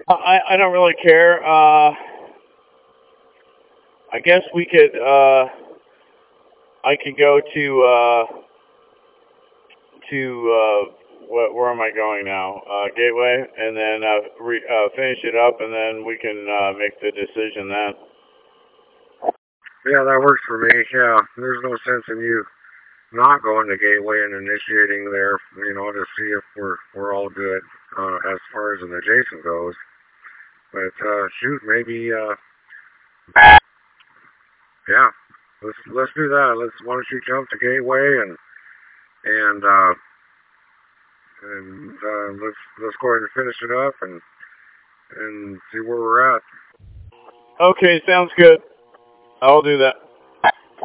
I don't really care. I guess we could. I could go to where am I going now? Gateway, and then finish it up, and then we can make the decision then. Yeah, that works for me. Yeah, there's no sense in you not going to Gateway and initiating there, to see if we're all good as far as an adjacent goes. But shoot, maybe yeah, let's do that. Why don't you jump to Gateway and let's go ahead and finish it up and see where we're at. Okay, sounds good. I'll do that.